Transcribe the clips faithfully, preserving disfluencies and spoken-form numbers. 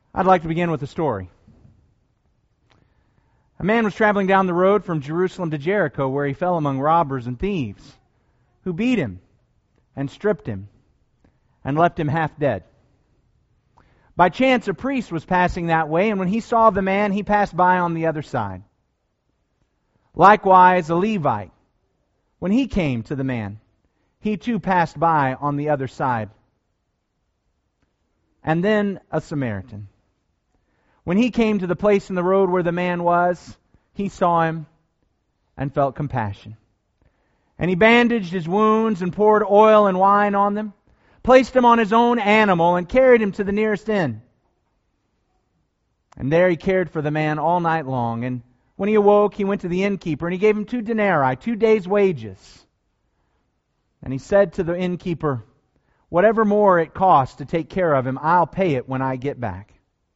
I'd like to begin with a story. A man was traveling down the road from Jerusalem to Jericho, where he fell among robbers and thieves, who beat him and stripped him and left him half dead. By chance, a priest was passing that way, and when he saw the man, he passed by on the other side. Likewise, a Levite, when he came to the man, he too passed by on the other side. And then a Samaritan. When he came to the place in the road where the man was, he saw him and felt compassion. And he bandaged his wounds and poured oil and wine on them, placed him on his own animal, and carried him to the nearest inn. And there he cared for the man all night long. And when he awoke, he went to the innkeeper, and he gave him two denarii, two days' wages. And he said to the innkeeper, "Whatever more it costs to take care of him, I'll pay it when I get back."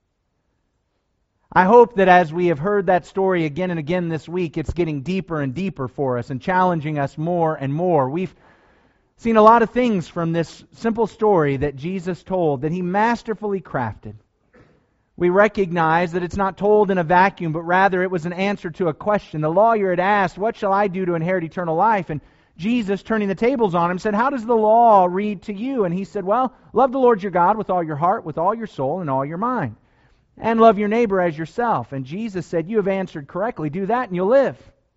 I hope that as we have heard that story again and again this week, it's getting deeper and deeper for us and challenging us more and more. We've seen a lot of things from this simple story that Jesus told, that He masterfully crafted. We recognize that it's not told in a vacuum, but rather it was an answer to a question. The lawyer had asked, "What shall I do to inherit eternal life?" And Jesus, turning the tables on him, said, "How does the law read to you?" And he said, "Well, love the Lord your God with all your heart, with all your soul, and all your mind. And love your neighbor as yourself." And Jesus said, "You have answered correctly. Do that and you'll live."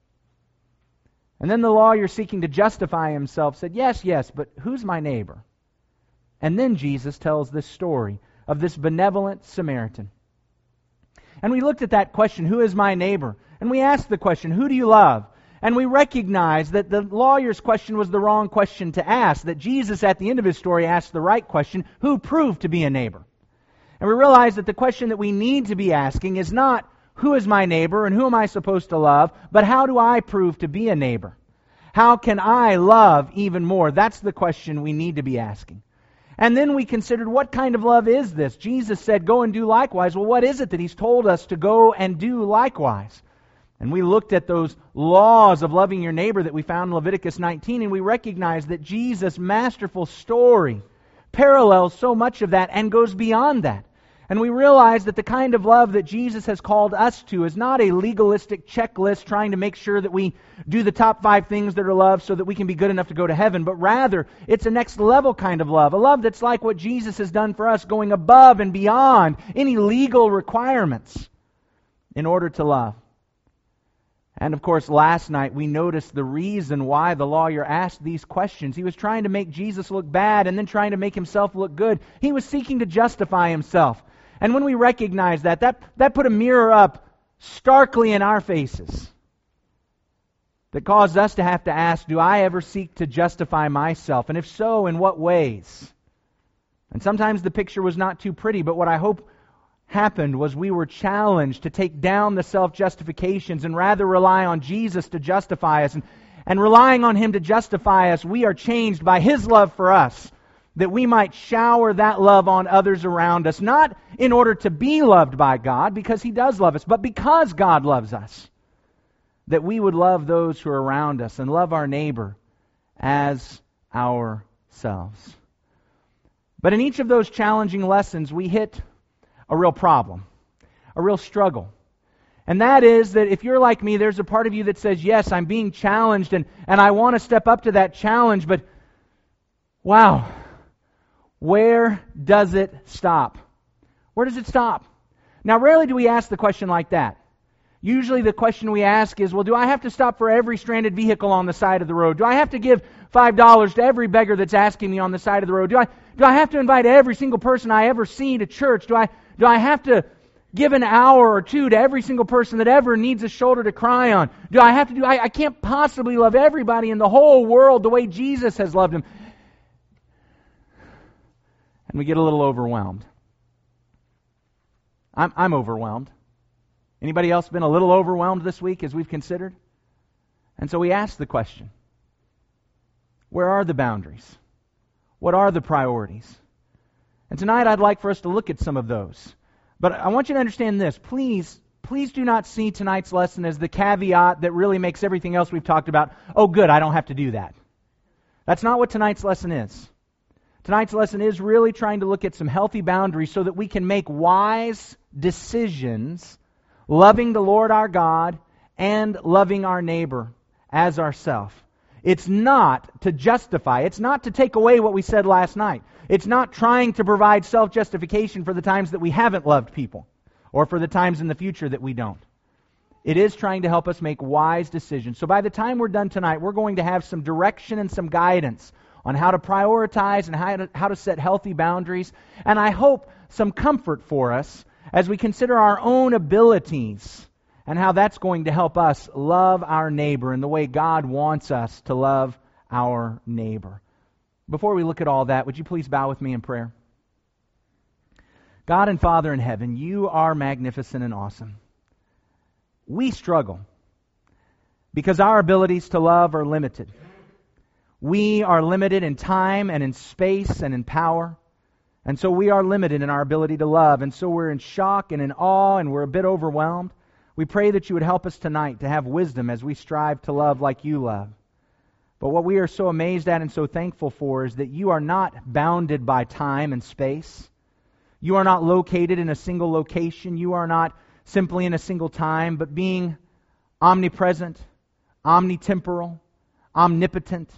And then the lawyer, seeking to justify himself, said, "Yes, yes, but who's my neighbor?" And then Jesus tells this story of this benevolent Samaritan. And we looked at that question, who is my neighbor? And we asked the question, who do you love? And we recognized that the lawyer's question was the wrong question to ask, that Jesus at the end of his story asked the right question, who proved to be a neighbor? And we realized that the question that we need to be asking is not, who is my neighbor and who am I supposed to love, but how do I prove to be a neighbor? How can I love even more? That's the question we need to be asking. And then we considered, what kind of love is this? Jesus said, "Go and do likewise." Well, what is it that He's told us to go and do likewise? And we looked at those laws of loving your neighbor that we found in Leviticus nineteen, and we recognized that Jesus' masterful story parallels so much of that and goes beyond that. And we realize that the kind of love that Jesus has called us to is not a legalistic checklist trying to make sure that we do the top five things that are love so that we can be good enough to go to heaven, but rather it's a next level kind of love, a love that's like what Jesus has done for us, going above and beyond any legal requirements in order to love. And of course, last night we noticed the reason why the lawyer asked these questions. He was trying to make Jesus look bad and then trying to make himself look good. He was seeking to justify himself. And when we recognize that, that, that put a mirror up starkly in our faces that caused us to have to ask, do I ever seek to justify myself? And if so, in what ways? And sometimes the picture was not too pretty, but what I hope happened was we were challenged to take down the self-justifications and rather rely on Jesus to justify us. And, and relying on Him to justify us, we are changed by His love for us, that we might shower that love on others around us, not in order to be loved by God, because He does love us, but because God loves us, that we would love those who are around us and love our neighbor as ourselves. But in each of those challenging lessons, we hit a real problem, a real struggle. And that is that if you're like me, there's a part of you that says, yes, I'm being challenged and, and I want to step up to that challenge, but wow, where does it stop? Where does it stop? Now, rarely do we ask the question like that. Usually the question we ask is, well, do I have to stop for every stranded vehicle on the side of the road? Do I have to give five dollars to every beggar that's asking me on the side of the road? Do I do I have to invite every single person I ever see to church? Do I do I have to give an hour or two to every single person that ever needs a shoulder to cry on? Do I have to do I, I can't possibly love everybody in the whole world the way Jesus has loved them. And we get a little overwhelmed. I'm I'm overwhelmed. Anybody else been a little overwhelmed this week as we've considered? And so we ask the question, where are the boundaries? What are the priorities? And tonight I'd like for us to look at some of those. But I want you to understand this. Please, please do not see tonight's lesson as the caveat that really makes everything else we've talked about, oh good, I don't have to do that. That's not what tonight's lesson is. Tonight's lesson is really trying to look at some healthy boundaries so that we can make wise decisions, loving the Lord our God and loving our neighbor as ourself. It's not to justify. It's not to take away what we said last night. It's not trying to provide self-justification for the times that we haven't loved people or for the times in the future that we don't. It is trying to help us make wise decisions. So by the time we're done tonight, we're going to have some direction and some guidance on how to prioritize and how to, how to set healthy boundaries. And I hope some comfort for us as we consider our own abilities and how that's going to help us love our neighbor in the way God wants us to love our neighbor. Before we look at all that, would you please bow with me in prayer? God and Father in heaven, you are magnificent and awesome. We struggle because our abilities to love are limited. We are limited in time and in space and in power. And so we are limited in our ability to love. And so we're in shock and in awe and we're a bit overwhelmed. We pray that you would help us tonight to have wisdom as we strive to love like you love. But what we are so amazed at and so thankful for is that you are not bounded by time and space. You are not located in a single location. You are not simply in a single time, but being omnipresent, omnitemporal, omnipotent,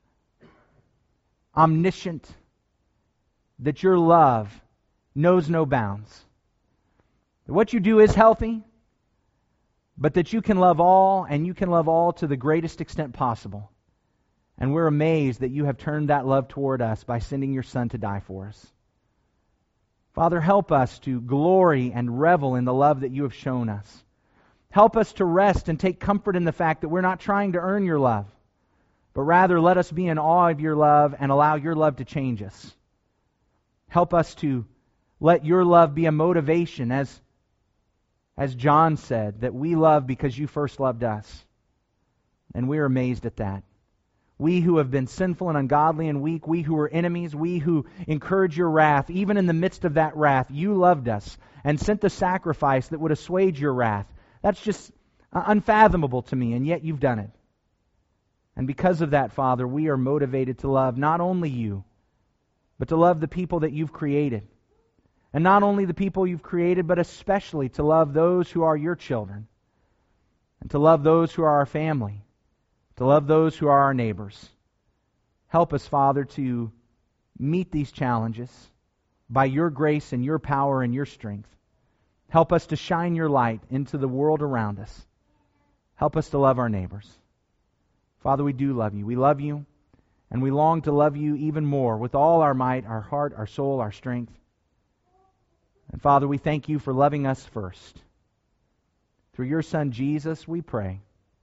omniscient, that your love knows no bounds. That what you do is healthy, but that you can love all, and you can love all to the greatest extent possible. And we're amazed that you have turned that love toward us by sending your Son to die for us. Father, help us to glory and revel in the love that you have shown us. Help us to rest and take comfort in the fact that we're not trying to earn your love, but rather let us be in awe of your love and allow your love to change us. Help us to let your love be a motivation, as, as John said, that we love because you first loved us. And we're amazed at that. We who have been sinful and ungodly and weak, we who are enemies, we who encourage your wrath, even in the midst of that wrath, you loved us and sent the sacrifice that would assuage your wrath. That's just unfathomable to me, and yet you've done it. And because of that, Father, we are motivated to love not only you, but to love the people that you've created. And not only the people you've created, but especially to love those who are your children. And to love those who are our family. To love those who are our neighbors. Help us, Father, to meet these challenges by your grace and your power and your strength. Help us to shine your light into the world around us. Help us to love our neighbors. Father, we do love you. We love you, and we long to love you even more with all our might, our heart, our soul, our strength. And Father, we thank you for loving us first. Through your Son, Jesus, we pray.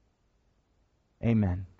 Amen.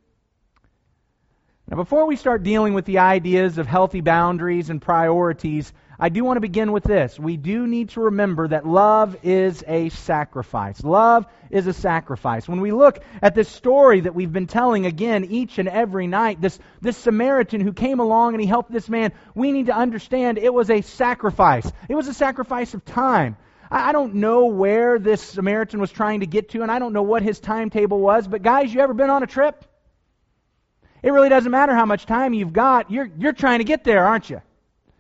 Now, before we start dealing with the ideas of healthy boundaries and priorities, I do want to begin with this. We do need to remember that love is a sacrifice. Love is a sacrifice. When we look at this story that we've been telling again each and every night, this, this Samaritan who came along and he helped this man, we need to understand it was a sacrifice. It was a sacrifice of time. I don't know where this Samaritan was trying to get to, and I don't know what his timetable was, but guys, you ever been on a trip? It really doesn't matter how much time you've got. You're, you're trying to get there, aren't you?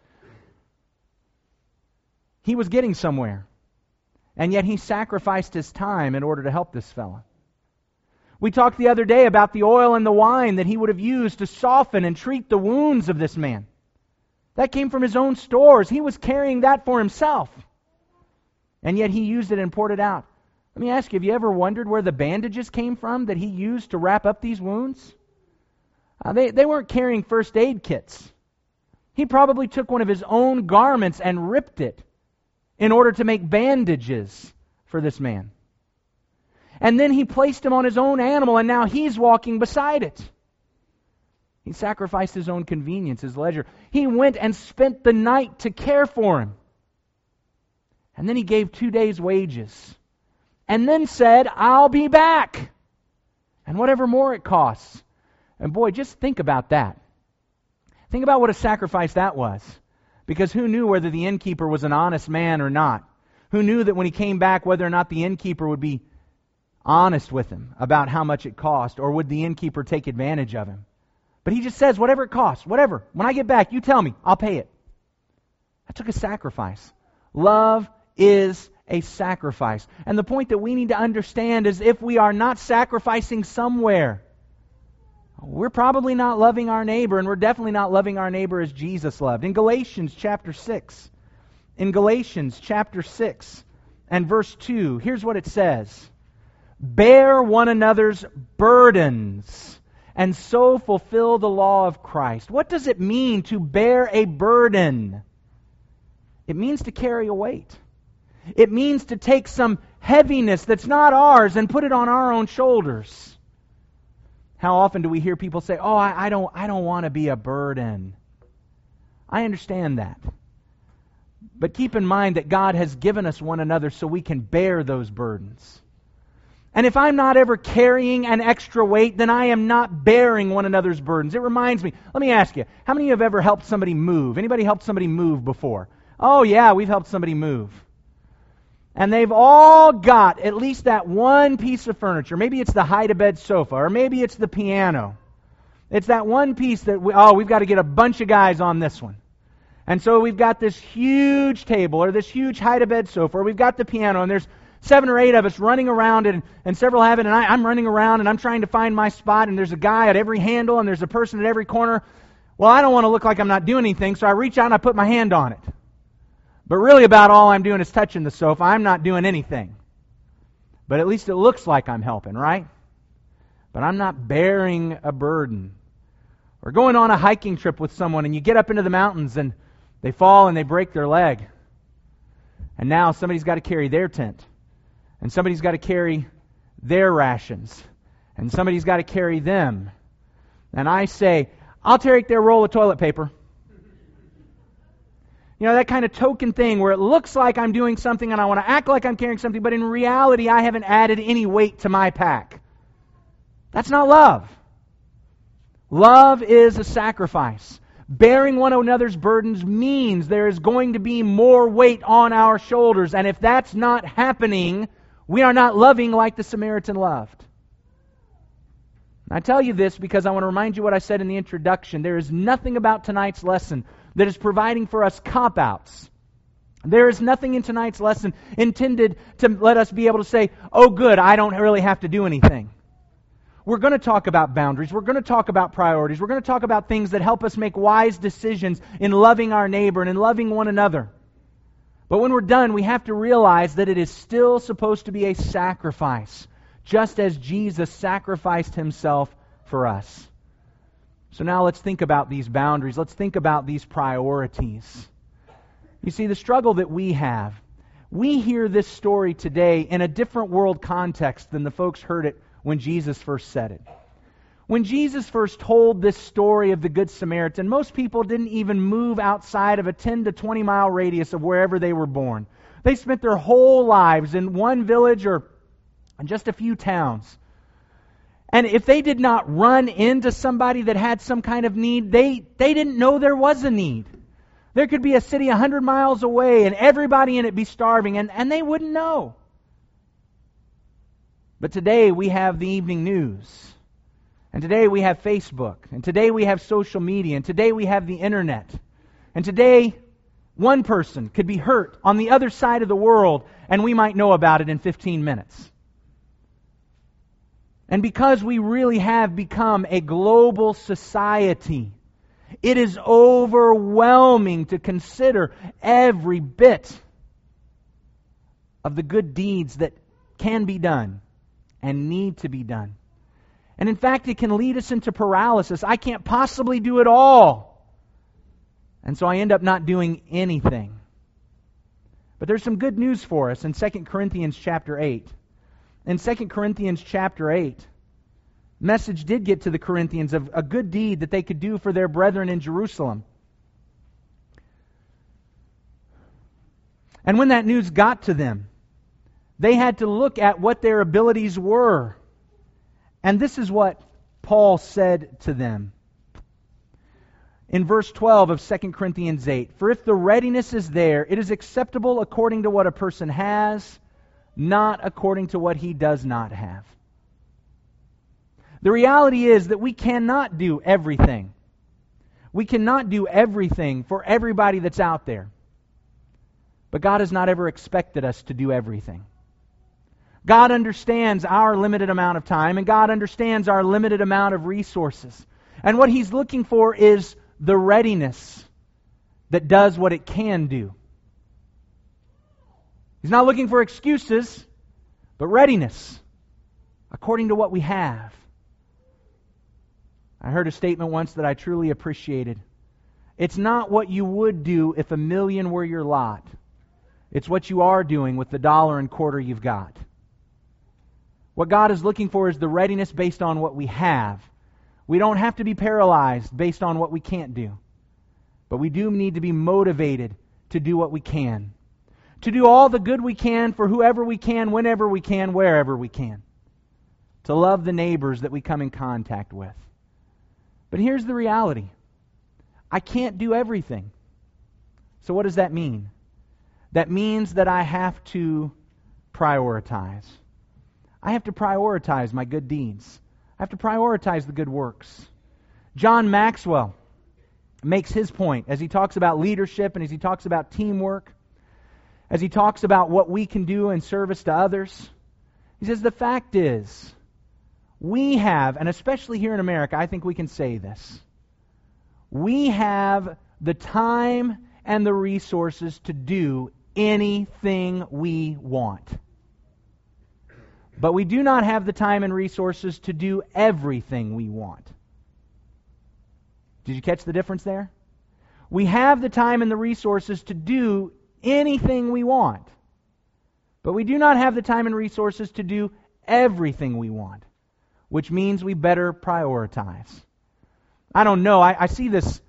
He was getting somewhere. And yet he sacrificed his time in order to help this fellow. We talked the other day about the oil and the wine that he would have used to soften and treat the wounds of this man. That came from his own stores. He was carrying that for himself. And yet he used it and poured it out. Let me ask you, have you ever wondered where the bandages came from that he used to wrap up these wounds? Uh, they, they weren't carrying first aid kits. He probably took one of his own garments and ripped it in order to make bandages for this man. And then he placed him on his own animal, and now he's walking beside it. He sacrificed his own convenience, his leisure. He went and spent the night to care for him. And then he gave two days' wages. And then said, I'll be back. And whatever more it costs. And boy, just think about that. Think about what a sacrifice that was. Because who knew whether the innkeeper was an honest man or not? Who knew that when he came back, whether or not the innkeeper would be honest with him about how much it cost? Or would the innkeeper take advantage of him? But he just says, whatever it costs, whatever. When I get back, you tell me, I'll pay it. That took a sacrifice. Love is a sacrifice. And the point that we need to understand is if we are not sacrificing somewhere, we're probably not loving our neighbor, and we're definitely not loving our neighbor as Jesus loved. In Galatians chapter six, in Galatians chapter six and verse two, here's what it says. Bear one another's burdens, and so fulfill the law of Christ. What does it mean to bear a burden? It means to carry a weight. It means to take some heaviness that's not ours and put it on our own shoulders. How often do we hear people say, oh, I, I don't, I don't want to be a burden. I understand that. But keep in mind that God has given us one another so we can bear those burdens. And if I'm not ever carrying an extra weight, then I am not bearing one another's burdens. It reminds me, let me ask you, how many of you have ever helped somebody move? Anybody helped somebody move before? Oh yeah, we've helped somebody move. And they've all got at least that one piece of furniture. Maybe it's the hide-a-bed sofa, or maybe it's the piano. It's that one piece that, we, oh, we've got to get a bunch of guys on this one. And so we've got this huge table, or this huge hide-a-bed sofa, or we've got the piano, and there's seven or eight of us running around, and, and several have it, and I, I'm running around, and I'm trying to find my spot, and there's a guy at every handle, and there's a person at every corner. Well, I don't want to look like I'm not doing anything, so I reach out and I put my hand on it. But really about all I'm doing is touching the sofa. I'm not doing anything. But at least it looks like I'm helping, right? But I'm not bearing a burden. Or going on a hiking trip with someone and you get up into the mountains and they fall and they break their leg. And now somebody's got to carry their tent. And somebody's got to carry their rations. And somebody's got to carry them. And I say, I'll take their roll of toilet paper. You know, that kind of token thing where it looks like I'm doing something and I want to act like I'm carrying something, but in reality I haven't added any weight to my pack. That's not love. Love is a sacrifice. Bearing one another's burdens means there is going to be more weight on our shoulders, and if that's not happening, we are not loving like the Samaritan loved. I tell you this because I want to remind you what I said in the introduction. There is nothing about tonight's lesson that is providing for us cop-outs. There is nothing in tonight's lesson intended to let us be able to say, oh good, I don't really have to do anything. We're going to talk about boundaries. We're going to talk about priorities. We're going to talk about things that help us make wise decisions in loving our neighbor and in loving one another. But when we're done, we have to realize that it is still supposed to be a sacrifice, just as Jesus sacrificed Himself for us. So now let's think about these boundaries. Let's think about these priorities. You see, the struggle that we have, we hear this story today in a different world context than the folks heard it when Jesus first said it. When Jesus first told this story of the Good Samaritan, most people didn't even move outside of a ten to twenty mile radius of wherever they were born. They spent their whole lives in one village or just a few towns. And if they did not run into somebody that had some kind of need, they, they didn't know there was a need. There could be a city a hundred miles away and everybody in it be starving, and, and they wouldn't know. But today we have the evening news. And today we have Facebook. And today we have social media. And today we have the internet. And today one person could be hurt on the other side of the world and we might know about it in fifteen minutes. And because we really have become a global society, it is overwhelming to consider every bit of the good deeds that can be done and need to be done. And in fact, it can lead us into paralysis. I can't possibly do it all. And so I end up not doing anything. But there's some good news for us in Second Corinthians chapter eight. In Second Corinthians chapter eight, message did get to the Corinthians of a good deed that they could do for their brethren in Jerusalem. And when that news got to them, they had to look at what their abilities were. And this is what Paul said to them. In verse twelve of Second Corinthians eight, "For if the readiness is there, it is acceptable according to what a person has, not according to what he does not have." The reality is that we cannot do everything. We cannot do everything for everybody that's out there. But God has not ever expected us to do everything. God understands our limited amount of time, and God understands our limited amount of resources. And what He's looking for is the readiness that does what it can do. He's not looking for excuses, but readiness according to what we have. I heard a statement once that I truly appreciated. It's not what you would do if a million were your lot. It's what you are doing with the dollar and quarter you've got. What God is looking for is the readiness based on what we have. We don't have to be paralyzed based on what we can't do. But we do need to be motivated to do what we can. To do all the good we can for whoever we can, whenever we can, wherever we can. To love the neighbors that we come in contact with. But here's the reality. I can't do everything. So what does that mean? That means that I have to prioritize. I have to prioritize my good deeds. I have to prioritize the good works. John Maxwell makes his point as he talks about leadership and as he talks about teamwork, as he talks about what we can do in service to others. He says the fact is, we have, and especially here in America, I think we can say this, we have the time and the resources to do anything we want. But we do not have the time and resources to do everything we want. Did you catch the difference there? We have the time and the resources to do anything we want. But we do not have the time and resources to do everything we want. Which means we better prioritize. I don't know, I, I see this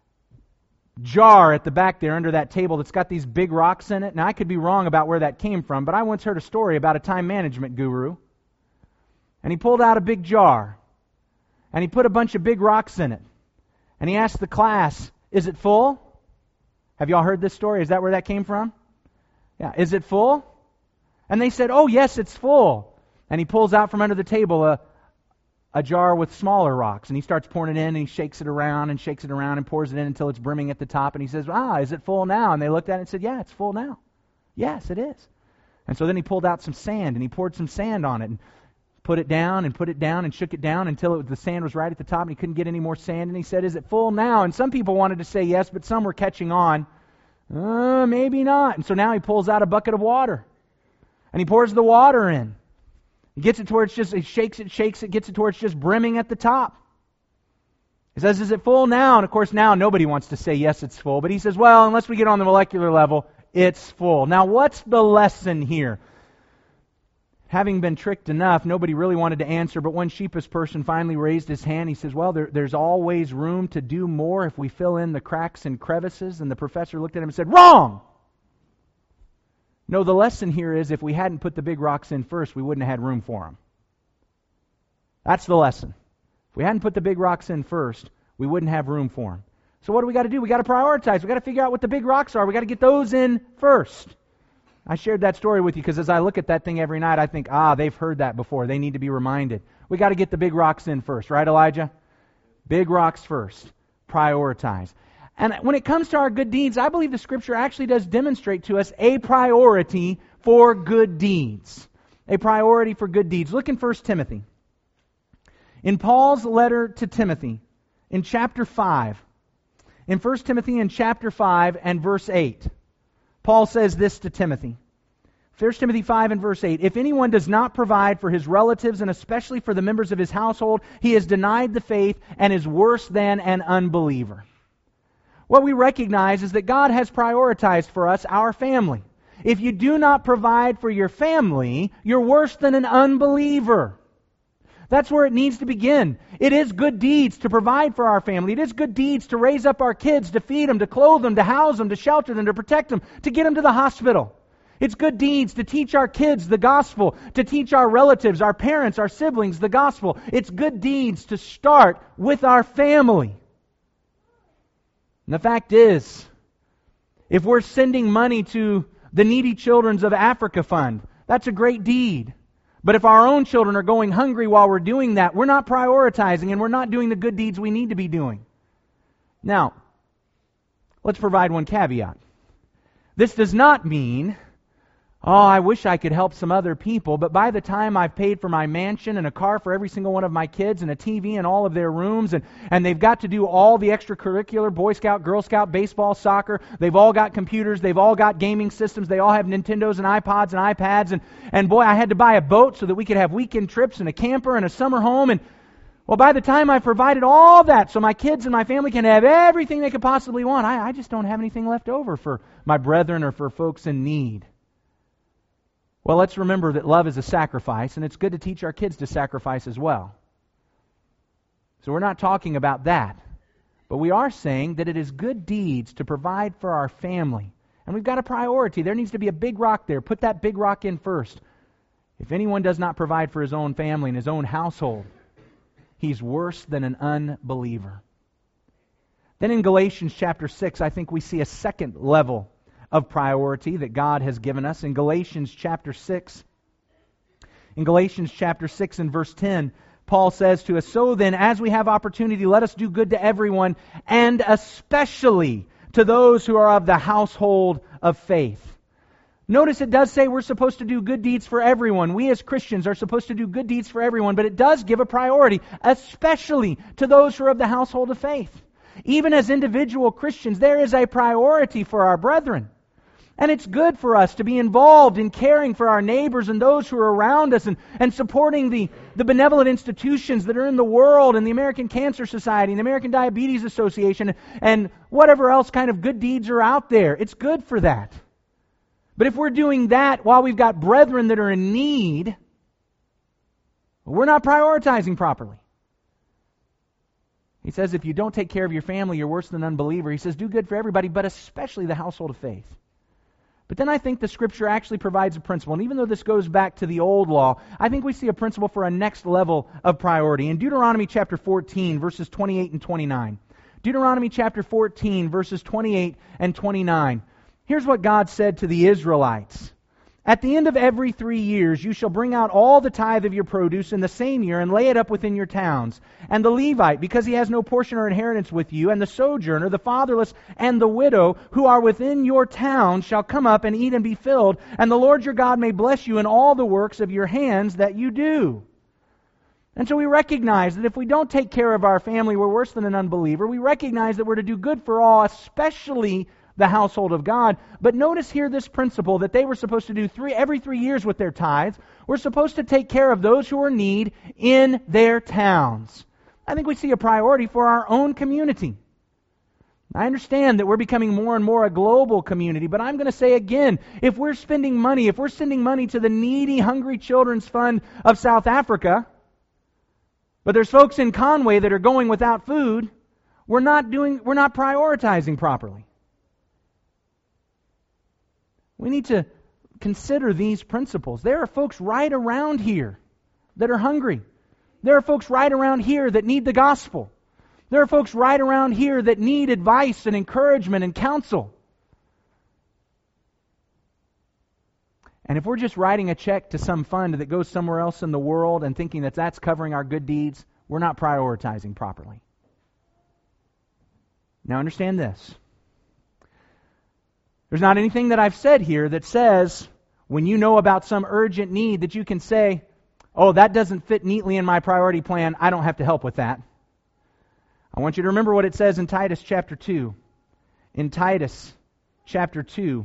jar at the back there under that table that's got these big rocks in it. Now, I could be wrong about where that came from, but I once heard a story about a time management guru. And he pulled out a big jar. And he put a bunch of big rocks in it. And he asked the class, is it full? Have y'all heard this story? Is that where that came from? Yeah, is it full? And they said, oh yes, it's full. And he pulls out from under the table a a jar with smaller rocks, and he starts pouring it in, and he shakes it around and shakes it around and pours it in until it's brimming at the top, and he says, ah, is it full now? And they looked at it and said, yeah, it's full now. Yes, it is. And so then he pulled out some sand, and he poured some sand on it, and put it down, and put it down, and shook it down until it was, the sand was right at the top, and he couldn't get any more sand, and he said, is it full now? And some people wanted to say yes, but some were catching on. Uh, maybe not. And so now he pulls out a bucket of water, and he pours the water in. He gets it to where it's just, he shakes it, shakes it, gets it to where it's just brimming at the top. He says, is it full now? And of course now nobody wants to say yes, it's full. But he says, well, unless we get on the molecular level, it's full. Now what's the lesson here? Having been tricked enough, nobody really wanted to answer, but one sheepish person finally raised his hand. He says, well, there, there's always room to do more if we fill in the cracks and crevices. And the professor looked at him and said, wrong! No, the lesson here is if we hadn't put the big rocks in first, we wouldn't have had room for them. That's the lesson. If we hadn't put the big rocks in first, we wouldn't have room for them. So what do we got to do? We got to prioritize. We got to figure out what the big rocks are. We got to get those in first. I shared that story with you because as I look at that thing every night, I think, ah, they've heard that before. They need to be reminded. We got to get the big rocks in first, right, Elijah? Big rocks first. Prioritize. And when it comes to our good deeds, I believe the Scripture actually does demonstrate to us a priority for good deeds. A priority for good deeds. Look in First Timothy. In Paul's letter to Timothy, in chapter five, in First Timothy in chapter five and verse eight, Paul says this to Timothy. First Timothy five and verse eight, if anyone does not provide for his relatives and especially for the members of his household, he has denied the faith and is worse than an unbeliever. What we recognize is that God has prioritized for us our family. If you do not provide for your family, you're worse than an unbeliever. That's where it needs to begin. It is good deeds to provide for our family. It is good deeds to raise up our kids, to feed them, to clothe them, to house them, to shelter them, to protect them, to get them to the hospital. It's good deeds to teach our kids the gospel, to teach our relatives, our parents, our siblings the gospel. It's good deeds to start with our family. And the fact is, if we're sending money to the Needy Children's of Africa Fund, that's a great deed. But if our own children are going hungry while we're doing that, we're not prioritizing and we're not doing the good deeds we need to be doing. Now, let's provide one caveat. This does not mean, oh, I wish I could help some other people, but by the time I've paid for my mansion and a car for every single one of my kids and a T V in all of their rooms, and, and they've got to do all the extracurricular, Boy Scout, Girl Scout, baseball, soccer, they've all got computers, they've all got gaming systems, they all have Nintendos and iPods and iPads, and, and boy, I had to buy a boat so that we could have weekend trips and a camper and a summer home, and well, by the time I've provided all that so my kids and my family can have everything they could possibly want, I, I just don't have anything left over for my brethren or for folks in need. Well, let's remember that love is a sacrifice, and it's good to teach our kids to sacrifice as well. So we're not talking about that. But we are saying that it is good deeds to provide for our family. And we've got a priority. There needs to be a big rock there. Put that big rock in first. If anyone does not provide for his own family and his own household, he's worse than an unbeliever. Then in Galatians chapter six, I think we see a second level of priority that God has given us. In Galatians chapter six, in Galatians chapter six and verse ten, Paul says to us, "So then, as we have opportunity, let us do good to everyone, and especially to those who are of the household of faith." Notice it does say we're supposed to do good deeds for everyone. We as Christians are supposed to do good deeds for everyone, but it does give a priority, especially to those who are of the household of faith. Even as individual Christians, there is a priority for our brethren. And it's good for us to be involved in caring for our neighbors and those who are around us and, and supporting the, the benevolent institutions that are in the world and the American Cancer Society and the American Diabetes Association and whatever else kind of good deeds are out there. It's good for that. But if we're doing that while we've got brethren that are in need, we're not prioritizing properly. He says if you don't take care of your family, you're worse than an unbeliever. He says do good for everybody, but especially the household of faith. But then I think the Scripture actually provides a principle. And even though this goes back to the old law, I think we see a principle for a next level of priority. In Deuteronomy chapter fourteen, verses twenty-eight and twenty-nine. Deuteronomy chapter fourteen, verses twenty-eight and twenty-nine. Here's what God said to the Israelites. "At the end of every three years you shall bring out all the tithe of your produce in the same year and lay it up within your towns. And the Levite, because he has no portion or inheritance with you, and the sojourner, the fatherless, and the widow, who are within your towns, shall come up and eat and be filled. And the Lord your God may bless you in all the works of your hands that you do." And so we recognize that if we don't take care of our family, we're worse than an unbeliever. We recognize that we're to do good for all, especially the household of God. But notice here this principle that they were supposed to do three every three years with their tithes. We're supposed to take care of those who are in need in their towns. I think we see a priority for our own community. I understand that we're becoming more and more a global community, but I'm going to say again, if we're spending money, if we're sending money to the needy, hungry children's fund of South Africa, but there's folks in Conway that are going without food, we're not doing, we're not prioritizing properly. We need to consider these principles. There are folks right around here that are hungry. There are folks right around here that need the gospel. There are folks right around here that need advice and encouragement and counsel. And if we're just writing a check to some fund that goes somewhere else in the world and thinking that that's covering our good deeds, we're not prioritizing properly. Now understand this. There's not anything that I've said here that says when you know about some urgent need that you can say, oh, that doesn't fit neatly in my priority plan, I don't have to help with that. I want you to remember what it says in Titus chapter two. In Titus chapter two.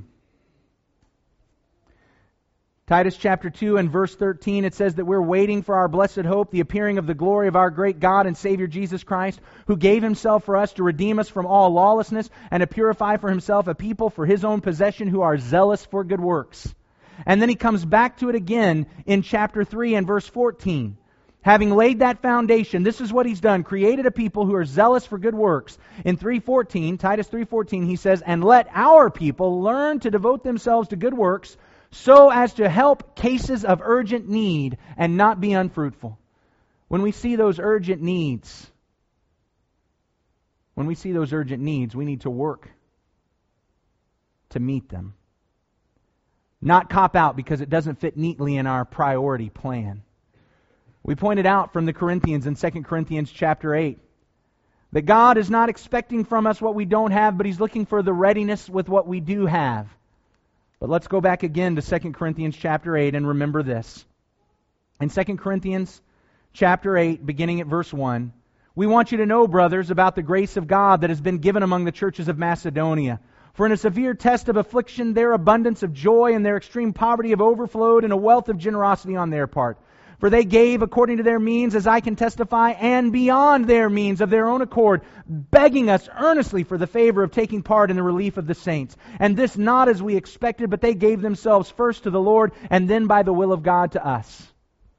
Titus chapter two and verse thirteen, it says that we're waiting for our blessed hope, the appearing of the glory of our great God and Savior Jesus Christ, who gave Himself for us to redeem us from all lawlessness and to purify for Himself a people for His own possession who are zealous for good works. And then he comes back to it again in chapter three and verse fourteen. Having laid that foundation, this is what He's done, created a people who are zealous for good works. In three fourteen, Titus three fourteen, he says, "And let our people learn to devote themselves to good works, so as to help cases of urgent need and not be unfruitful." When we see those urgent needs, when we see those urgent needs, we need to work to meet them. not cop out because it doesn't fit neatly in our priority plan. We pointed out from the Corinthians in Second Corinthians chapter eight that God is not expecting from us what we don't have, but He's looking for the readiness with what we do have. But let's go back again to Second Corinthians chapter eight and remember this. In Second Corinthians chapter eight, beginning at verse one, we want you to know, brothers, about the grace of God that has been given among the churches of Macedonia. For in a severe test of affliction, their abundance of joy and their extreme poverty have overflowed in a wealth of generosity on their part. For they gave according to their means, as I can testify, and beyond their means of their own accord, begging us earnestly for the favor of taking part in the relief of the saints. And this not as we expected, but they gave themselves first to the Lord, and then by the will of God to us.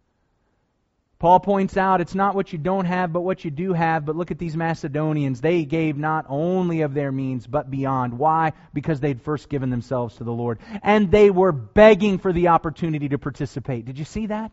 Paul points out it's not what you don't have, but what you do have. But look at these Macedonians. They gave not only of their means, but beyond. Why? Because they'd first given themselves to the Lord. And they were begging for the opportunity to participate. Did you see that?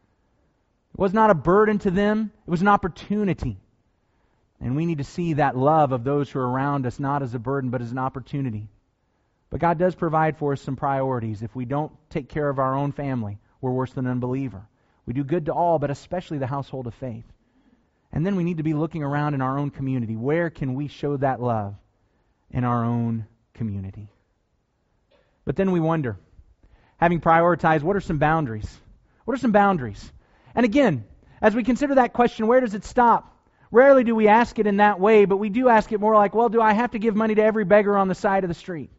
It was not a burden to them. It was an opportunity. And we need to see that love of those who are around us not as a burden, but as an opportunity. But God does provide for us some priorities. If we don't take care of our own family, we're worse than an unbeliever. We do good to all, but especially the household of faith. And then we need to be looking around in our own community. Where can we show that love in our own community? But then we wonder, having prioritized, what are some boundaries? What are some boundaries? And again, as we consider that question, where does it stop? Rarely do we ask it in that way, but we do ask it more like, well, do I have to give money to every beggar on the side of the street?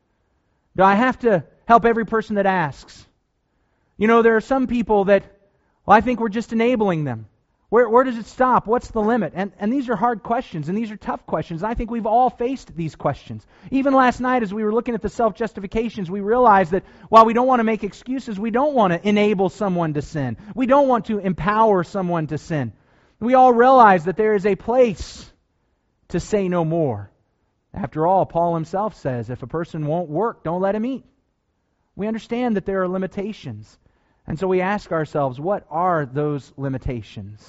Do I have to help every person that asks? You know, there are some people that, well, I think we're just enabling them. Where, where does it stop? What's the limit? And, and these are hard questions, and these are tough questions. And I think we've all faced these questions. Even last night, as we were looking at the self-justifications, we realized that while we don't want to make excuses, we don't want to enable someone to sin. We don't want to empower someone to sin. We all realize that there is a place to say no more. After all, Paul himself says, if a person won't work, don't let him eat. We understand that there are limitations. And so we ask ourselves, what are those limitations?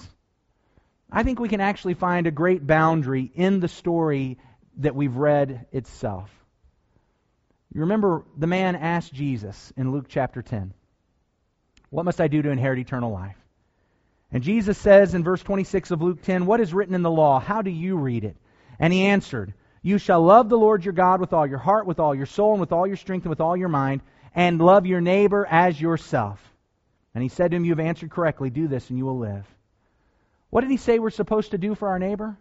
I think we can actually find a great boundary in the story that we've read itself. You remember the man asked Jesus in Luke chapter ten, what must I do to inherit eternal life? And Jesus says in verse twenty-six of Luke ten, what is written in the law? How do you read it? And he answered, you shall love the Lord your God with all your heart, with all your soul, and with all your strength, and with all your mind, and love your neighbor as yourself. And he said to him, you have answered correctly. Do this and you will live. What did he say we're supposed to do for our neighbor?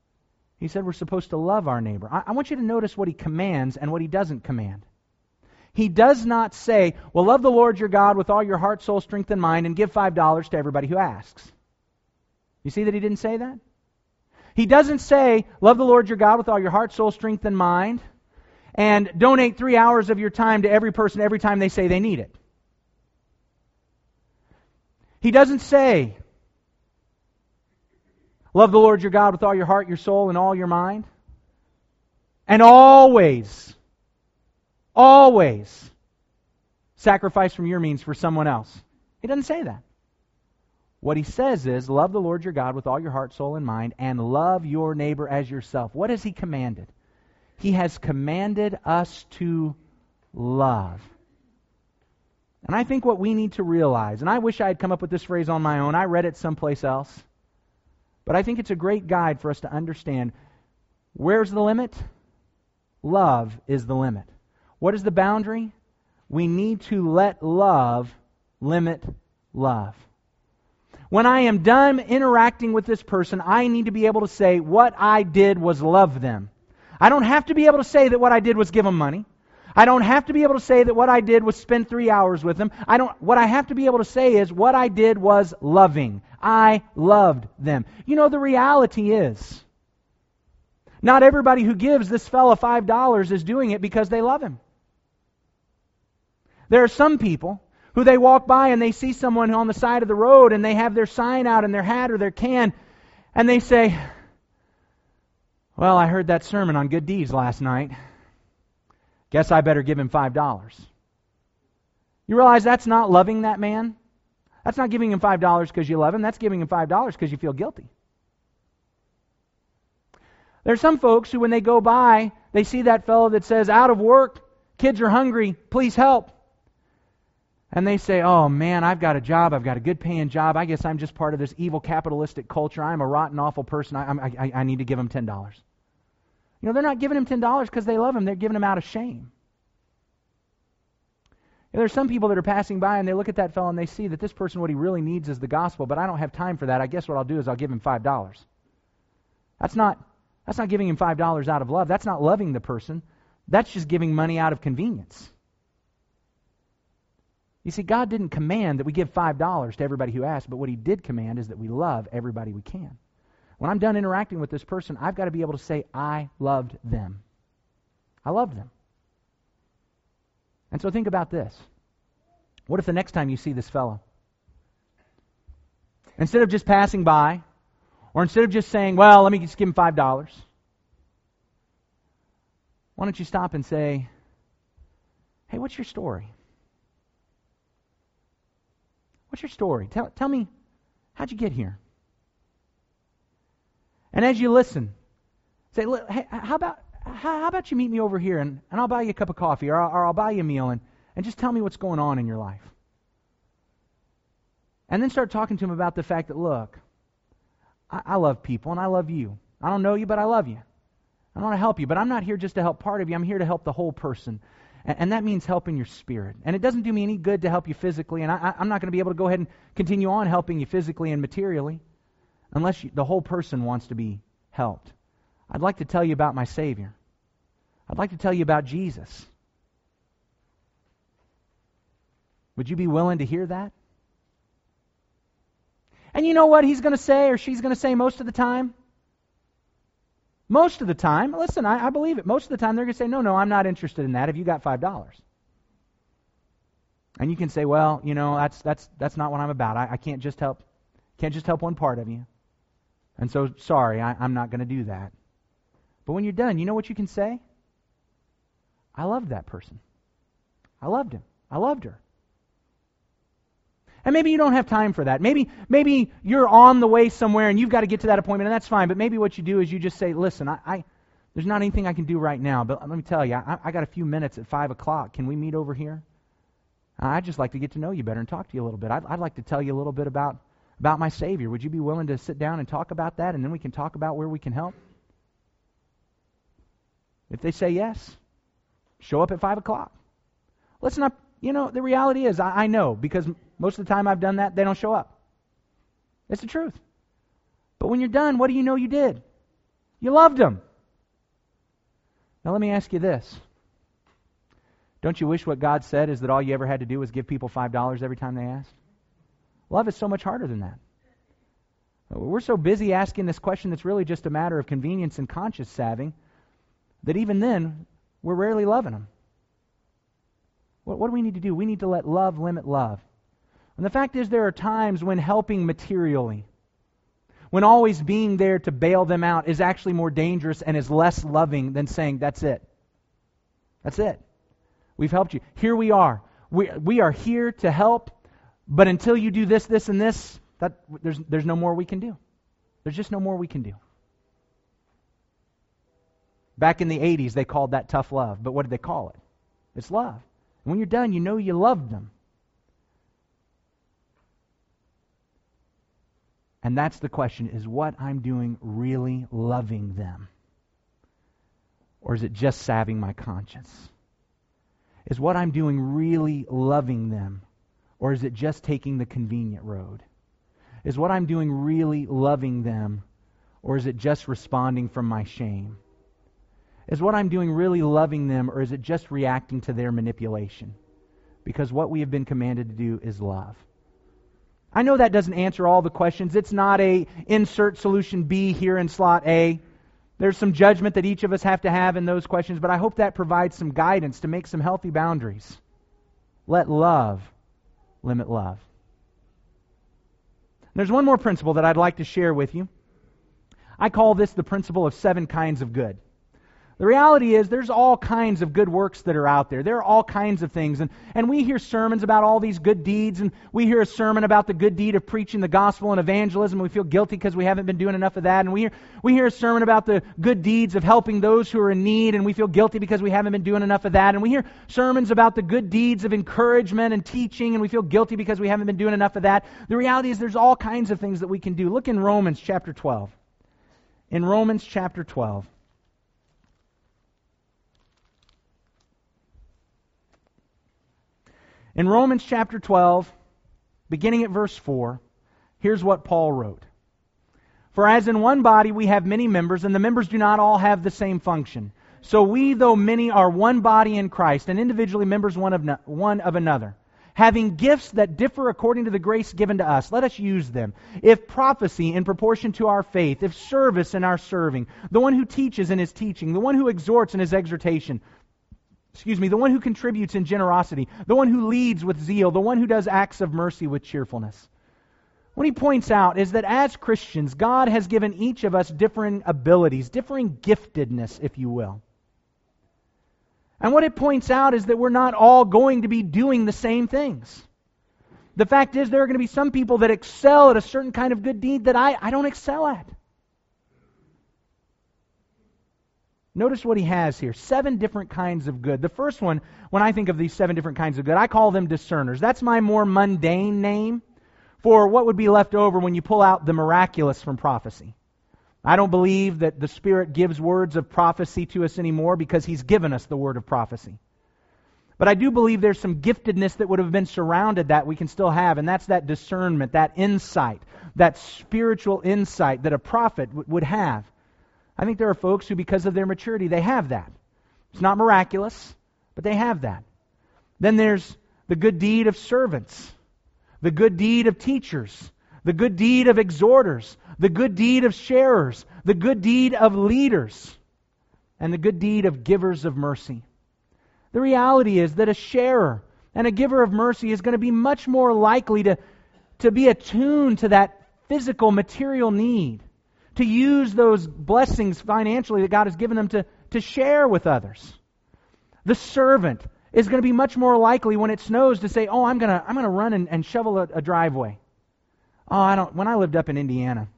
He said we're supposed to love our neighbor. I, I want you to notice what he commands and what he doesn't command. He does not say, well, love the Lord your God with all your heart, soul, strength, and mind, and give five dollars to everybody who asks. You see that he didn't say that? He doesn't say, love the Lord your God with all your heart, soul, strength, and mind, and donate three hours of your time to every person every time they say they need it. He doesn't say, love the Lord your God with all your heart, your soul, and all your mind. And always, always sacrifice from your means for someone else. He doesn't say that. What he says is, love the Lord your God with all your heart, soul, and mind, and love your neighbor as yourself. What has he commanded? He has commanded us to love. And I think what we need to realize, and I wish I had come up with this phrase on my own. I read it someplace else. But I think it's a great guide for us to understand, where's the limit? Love is the limit. What is the boundary? We need to let love limit love. When I am done interacting with this person, I need to be able to say, what I did was love them. I don't have to be able to say that what I did was give them money. I don't have to be able to say that what I did was spend three hours with them. I don't. What I have to be able to say is what I did was loving. I loved them. You know, the reality is, not everybody who gives this fella five dollars is doing it because they love him. There are some people who they walk by and they see someone on the side of the road and they have their sign out and their hat or their can, and they say, well, I heard that sermon on good deeds last night. Guess I better give him five dollars. You realize that's not loving that man? That's not giving him five dollars because you love him. That's giving him five dollars because you feel guilty. There's some folks who, when they go by, they see that fellow that says, out of work, kids are hungry, please help. And they say, oh man, I've got a job, I've got a good paying job, I guess I'm just part of this evil capitalistic culture, I'm a rotten, awful person, I, I, I need to give them ten dollars. You know, they're not giving him ten dollars because they love him, they're giving him out of shame. And there's some people that are passing by and they look at that fellow and they see that this person, what he really needs is the gospel, but I don't have time for that, I guess what I'll do is I'll give him five dollars. That's not, that's not giving him five dollars out of love, that's not loving the person, that's just giving money out of convenience. You see, God didn't command that we give five dollars to everybody who asks, but what He did command is that we love everybody we can. When I'm done interacting with this person, I've got to be able to say, I loved them. I loved them. And so think about this. What if the next time you see this fellow, instead of just passing by, or instead of just saying, well, let me just give him five dollars, why don't you stop and say, hey, what's your story? What's your story? Tell, tell me, how'd you get here? And as you listen, say, hey, how about how, how about you meet me over here and, and I'll buy you a cup of coffee or I'll, or I'll buy you a meal and, and just tell me what's going on in your life. And then start talking to him about the fact that, look, I, I love people and I love you. I don't know you, but I love you. I want to help you, but I'm not here just to help part of you. I'm here to help the whole person. And that means helping your spirit. And it doesn't do me any good to help you physically, and I, I'm not going to be able to go ahead and continue on helping you physically and materially unless you, the whole person wants to be helped. I'd like to tell you about my Savior. I'd like to tell you about Jesus. Would you be willing to hear that? And you know what he's going to say or she's going to say most of the time? Most of the time, listen, I, I believe it. Most of the time they're going to say, no, no, I'm not interested in that. Have you got five dollars? And you can say, well, you know, that's that's that's not what I'm about. I, I can't just help can't just help one part of you. And so, sorry, I, I'm not going to do that. But when you're done, you know what you can say? I loved that person. I loved him. I loved her. And maybe you don't have time for that. Maybe maybe you're on the way somewhere and you've got to get to that appointment, and that's fine. But maybe what you do is you just say, listen, I, I there's not anything I can do right now, but let me tell you, I, I got a few minutes at five o'clock. Can we meet over here? I'd just like to get to know you better and talk to you a little bit. I'd, I'd like to tell you a little bit about, about my Savior. Would you be willing to sit down and talk about that, and then we can talk about where we can help? If they say yes, show up at five o'clock. Let's not, you know, the reality is, I, I know, because most of the time I've done that, they don't show up. It's the truth. But when you're done, what do you know you did? You loved them. Now let me ask you this. Don't you wish what God said is that all you ever had to do was give people five dollars every time they asked? Love is so much harder than that. We're so busy asking this question that's really just a matter of convenience and conscience salving that even then, we're rarely loving them. What, what do we need to do? We need to let love limit love. And the fact is, there are times when helping materially, when always being there to bail them out, is actually more dangerous and is less loving than saying, that's it. That's it. We've helped you. Here we are. We, we are here to help, but until you do this, this, and this, that, there's, there's no more we can do. There's just no more we can do. Back in the eighties, they called that tough love. But what did they call it? It's love. And when you're done, you know you loved them. And that's the question, is what I'm doing really loving them? Or is it just salving my conscience? Is what I'm doing really loving them? Or is it just taking the convenient road? Is what I'm doing really loving them? Or is it just responding from my shame? Is what I'm doing really loving them, or is it just reacting to their manipulation? Because what we have been commanded to do is love. I know that doesn't answer all the questions. It's not a insert solution B here in slot A. There's some judgment that each of us have to have in those questions, but I hope that provides some guidance to make some healthy boundaries. Let love limit love. There's one more principle that I'd like to share with you. I call this the principle of seven kinds of good. The reality is there's all kinds of good works that are out there. There are all kinds of things. And, and we hear sermons about all these good deeds, and we hear a sermon about the good deed of preaching the gospel and evangelism. We feel guilty because we haven't been doing enough of that. And we hear, we hear a sermon about the good deeds of helping those who are in need, and we feel guilty because we haven't been doing enough of that. And we hear sermons about the good deeds of encouragement and teaching, and we feel guilty because we haven't been doing enough of that. The reality is there's all kinds of things that we can do. Look in Romans chapter twelve. In Romans chapter twelve. In Romans chapter twelve, beginning at verse four, here's what Paul wrote. For as in one body we have many members, and the members do not all have the same function. So we, though many, are one body in Christ, and individually members one of, no, one of another. Having gifts that differ according to the grace given to us, let us use them. If prophecy in proportion to our faith, if service in our serving, the one who teaches in his teaching, the one who exhorts in his exhortation, Excuse me, the one who contributes in generosity, the one who leads with zeal, the one who does acts of mercy with cheerfulness. What he points out is that as Christians, God has given each of us different abilities, differing giftedness, if you will. And what it points out is that we're not all going to be doing the same things. The fact is there are going to be some people that excel at a certain kind of good deed that I, I don't excel at. Notice what he has here. Seven different kinds of good. The first one, when I think of these seven different kinds of good, I call them discerners. That's my more mundane name for what would be left over when you pull out the miraculous from prophecy. I don't believe that the Spirit gives words of prophecy to us anymore because He's given us the word of prophecy. But I do believe there's some giftedness that would have been surrounded that we can still have, and that's that discernment, that insight, that spiritual insight that a prophet w- would have. I think there are folks who, because of their maturity, they have that. It's not miraculous, but they have that. Then there's the good deed of servants, the good deed of teachers, the good deed of exhorters, the good deed of sharers, the good deed of leaders, and the good deed of givers of mercy. The reality is that a sharer and a giver of mercy is going to be much more likely to, to be attuned to that physical, material need, to use those blessings financially that God has given them to, to share with others. The servant is going to be much more likely when it snows to say, oh, I'm going to I'm going to run and, and shovel a, a driveway. Oh, I don't. When I lived up in Indiana,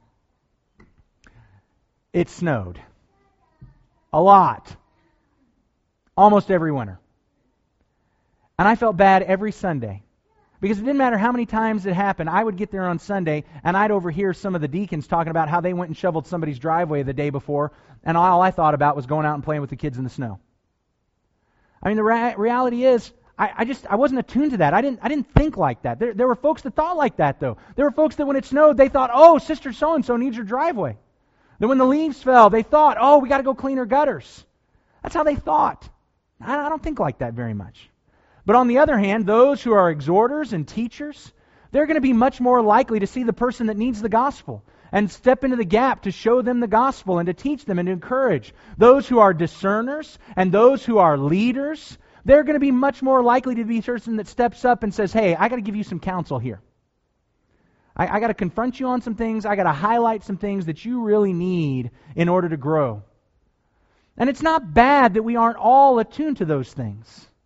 it snowed a lot, almost every winter. And I felt bad every Sunday. Because it didn't matter how many times it happened, I would get there on Sunday and I'd overhear some of the deacons talking about how they went and shoveled somebody's driveway the day before, and all I thought about was going out and playing with the kids in the snow. I mean, the ra- reality is, I, I just I wasn't attuned to that. I didn't I didn't think like that. There, there were folks that thought like that, though. There were folks that when it snowed, they thought, oh, Sister so-and-so needs her driveway. Then when the leaves fell, they thought, oh, we got to go clean her gutters. That's how they thought. I, I don't think like that very much. But on the other hand, those who are exhorters and teachers, they're going to be much more likely to see the person that needs the gospel and step into the gap to show them the gospel and to teach them and to encourage. Those who are discerners and those who are leaders, they're going to be much more likely to be a person that steps up and says, hey, I got to give you some counsel here. I, I got to confront you on some things. I got to highlight some things that you really need in order to grow. And it's not bad that we aren't all attuned to those things.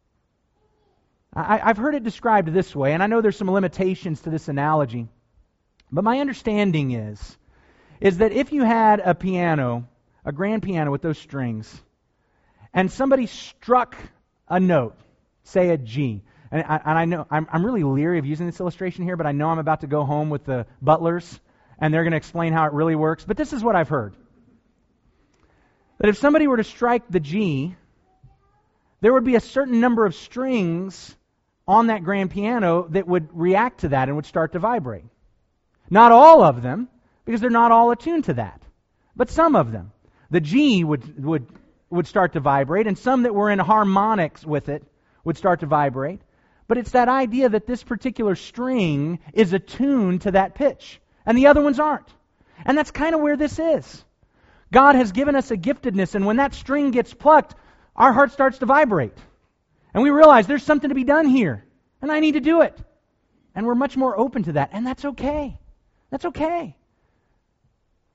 I, I've heard it described this way, and I know there's some limitations to this analogy, but my understanding is, is that if you had a piano, a grand piano with those strings, and somebody struck a note, say a G, and I, and I know I'm, I'm really leery of using this illustration here, but I know I'm about to go home with the butlers, and they're going to explain how it really works, but this is what I've heard. That if somebody were to strike the G, there would be a certain number of strings on that grand piano that would react to that and would start to vibrate. Not all of them, because they're not all attuned to that, but some of them. The G would would would start to vibrate, and some that were in harmonics with it would start to vibrate. But it's that idea that this particular string is attuned to that pitch, and the other ones aren't. And that's kind of where this is. God has given us a giftedness, and when that string gets plucked, our heart starts to vibrate. And we realize there's something to be done here, and I need to do it. And we're much more open to that, and that's okay. That's okay.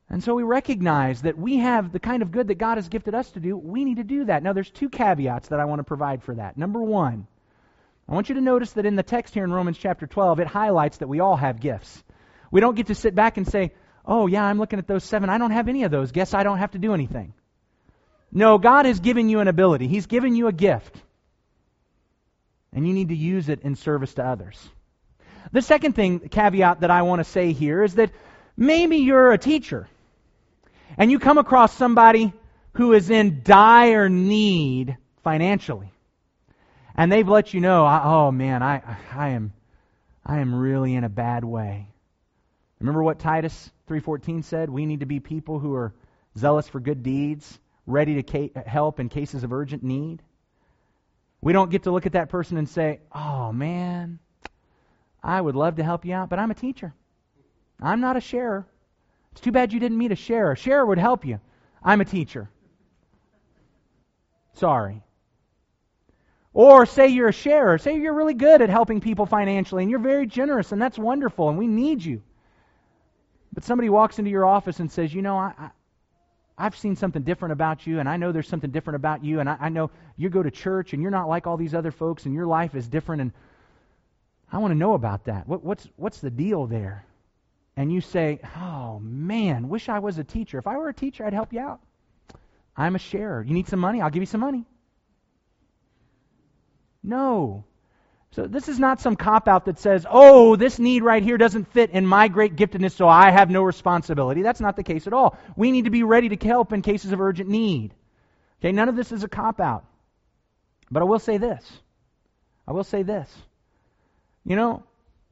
And so we recognize that we have the kind of good that God has gifted us to do. We need to do that. Now, there's two caveats that I want to provide for that. Number one, I want you to notice that in the text here in Romans chapter twelve, it highlights that we all have gifts. We don't get to sit back and say, oh, yeah, I'm looking at those seven. I don't have any of those. Guess I don't have to do anything. No, God has given you an ability. He's given you a gift. And you need to use it in service to others. The second thing, caveat that I want to say here is that maybe you're a teacher and you come across somebody who is in dire need financially. And they've let you know, oh man, I, I am I am really in a bad way. Remember what Titus three fourteen said? We need to be people who are zealous for good deeds, ready to ca- help in cases of urgent need. We don't get to look at that person and say, oh man, I would love to help you out, but I'm a teacher. I'm not a sharer. It's too bad you didn't meet a sharer. A sharer would help you. I'm a teacher. Sorry. Or say you're a sharer. Say you're really good at helping people financially and you're very generous and that's wonderful and we need you. But somebody walks into your office and says, you know, I, I, I've seen something different about you and I know there's something different about you and I, I know you go to church and you're not like all these other folks and your life is different and I want to know about that. What, what's, what's the deal there? And you say, oh man, wish I was a teacher. If I were a teacher, I'd help you out. I'm a sharer. You need some money? I'll give you some money. No. So this is not some cop-out that says, oh, this need right here doesn't fit in my great giftedness, so I have no responsibility. That's not the case at all. We need to be ready to help in cases of urgent need. Okay, none of this is a cop-out. But I will say this. I will say this. You know,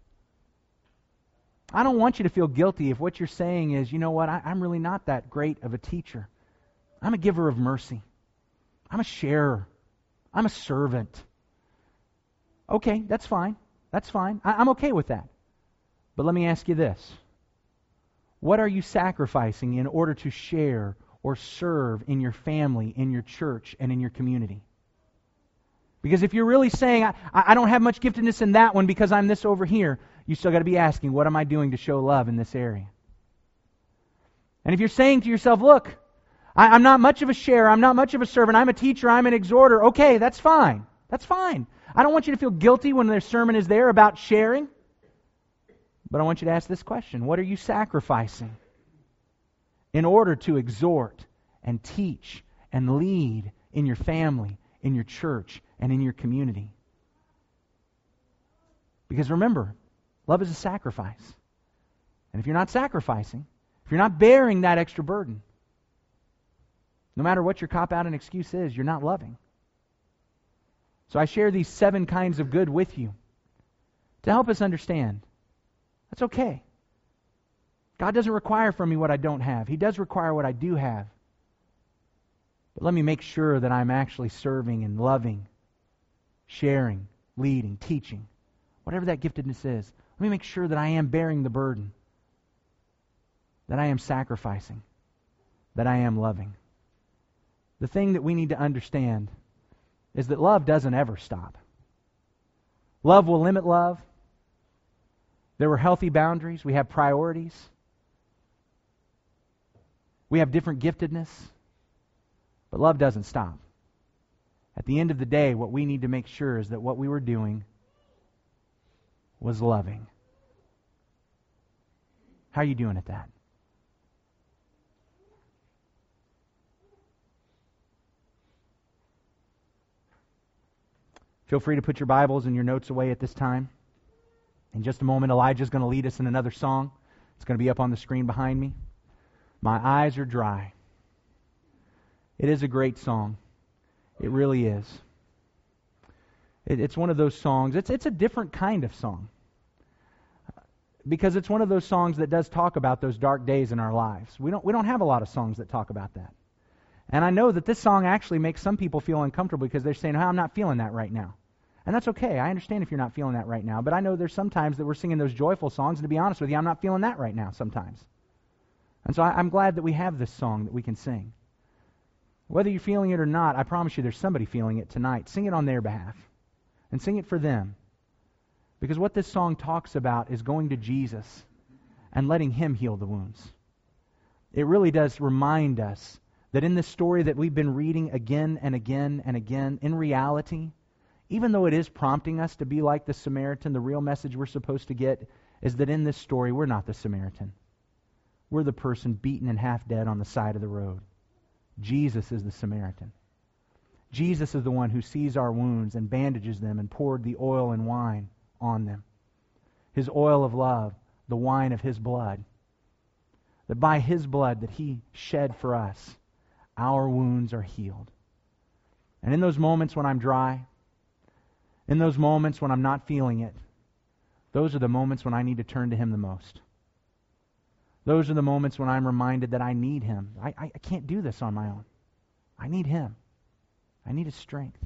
I don't want you to feel guilty if what you're saying is, you know what, I, I'm really not that great of a teacher. I'm a giver of mercy. I'm a sharer. I'm a servant. Okay, that's fine. That's fine. I, I'm okay with that. But let me ask you this. What are you sacrificing in order to share or serve in your family, in your church, and in your community? Because if you're really saying, I, I don't have much giftedness in that one because I'm this over here, you still got to be asking, what am I doing to show love in this area? And if you're saying to yourself, look, I, I'm not much of a sharer, I'm not much of a servant, I'm a teacher, I'm an exhorter, okay, that's fine. That's fine. I don't want you to feel guilty when their sermon is there about sharing. But I want you to ask this question. What are you sacrificing in order to exhort and teach and lead in your family, in your church, and in your community? Because remember, love is a sacrifice. And if you're not sacrificing, if you're not bearing that extra burden, no matter what your cop-out and excuse is, you're not loving. So I share these seven kinds of good with you to help us understand. That's okay. God doesn't require from me what I don't have. He does require what I do have. But let me make sure that I'm actually serving and loving, sharing, leading, teaching, whatever that giftedness is. Let me make sure that I am bearing the burden, that I am sacrificing, that I am loving. The thing that we need to understand is that love doesn't ever stop. Love will limit love. There were healthy boundaries. We have priorities. We have different giftedness. But love doesn't stop. At the end of the day, what we need to make sure is that what we were doing was loving. How are you doing at that? Feel free to put your Bibles and your notes away at this time. In just a moment, Elijah's going to lead us in another song. It's going to be up on the screen behind me. My eyes are dry. It is a great song. It really is. It, it's one of those songs. It's, it's a different kind of song. Because it's one of those songs that does talk about those dark days in our lives. We don't, we don't have a lot of songs that talk about that. And I know that this song actually makes some people feel uncomfortable because they're saying, oh, I'm not feeling that right now. And that's okay. I understand if you're not feeling that right now. But I know there's sometimes that we're singing those joyful songs, and to be honest with you, I'm not feeling that right now sometimes. And so I, I'm glad that we have this song that we can sing. Whether you're feeling it or not, I promise you there's somebody feeling it tonight. Sing it on their behalf. And sing it for them. Because what this song talks about is going to Jesus and letting Him heal the wounds. it really does remind us that in this story that we've been reading again and again and again, in reality, even though it is prompting us to be like the Samaritan, the real message we're supposed to get is that in this story, we're not the Samaritan. We're the person beaten and half dead on the side of the road. Jesus is the Samaritan. Jesus is the one who sees our wounds and bandages them and poured the oil and wine on them. His oil of love, the wine of His blood. That by His blood that He shed for us, our wounds are healed. And in those moments when I'm dry, in those moments when I'm not feeling it, those are the moments when I need to turn to Him the most. Those are the moments when I'm reminded that I need Him. I, I, I can't do this on my own. I need Him. I need His strength.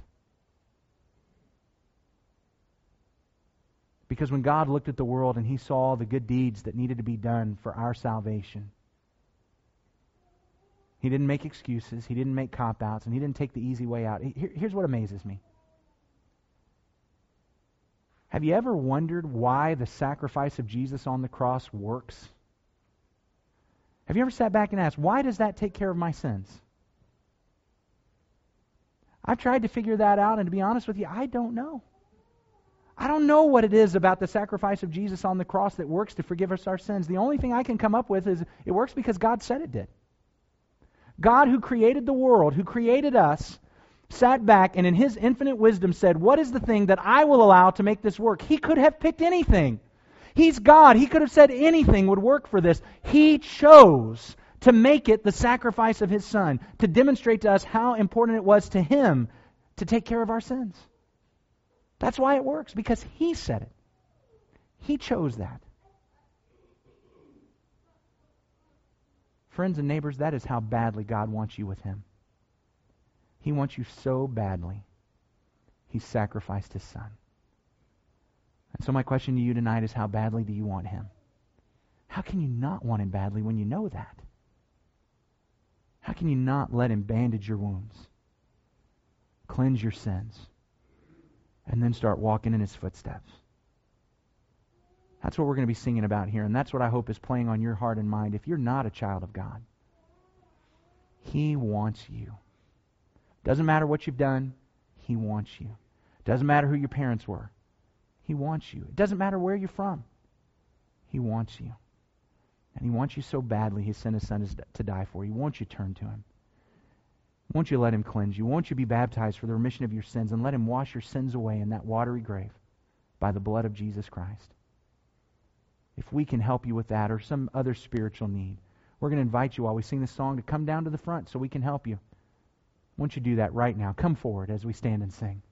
Because when God looked at the world and He saw the good deeds that needed to be done for our salvation, He didn't make excuses, He didn't make cop-outs, and He didn't take the easy way out. Here, here's what amazes me. Have you ever wondered why the sacrifice of Jesus on the cross works? Have you ever sat back and asked, why does that take care of my sins? I've tried to figure that out, and to be honest with you, I don't know. I don't know what it is about the sacrifice of Jesus on the cross that works to forgive us our sins. The only thing I can come up with is it works because God said it did. God, who created the world, who created us, sat back and in His infinite wisdom said, what is the thing that I will allow to make this work? He could have picked anything. He's God. He could have said anything would work for this. He chose to make it the sacrifice of His Son, to demonstrate to us how important it was to Him to take care of our sins. That's why it works, because He said it. He chose that. Friends and neighbors, that is how badly God wants you with Him. He wants you so badly, He sacrificed His Son. And so my question to you tonight is, how badly do you want Him? How can you not want Him badly when you know that? How can you not let Him bandage your wounds, cleanse your sins, and then start walking in His footsteps? That's what we're going to be singing about here, and that's what I hope is playing on your heart and mind. If you're not a child of God, He wants you. Doesn't matter what you've done, He wants you. Doesn't matter who your parents were, He wants you. It doesn't matter where you're from, He wants you. And He wants you so badly, He sent His Son to die for you. Won't you turn to Him? Won't you let Him cleanse you? Won't you be baptized for the remission of your sins and let Him wash your sins away in that watery grave by the blood of Jesus Christ? If we can help you with that or some other spiritual need, we're going to invite you while we sing this song to come down to the front so we can help you. Won't you do that right now? Come forward as we stand and sing.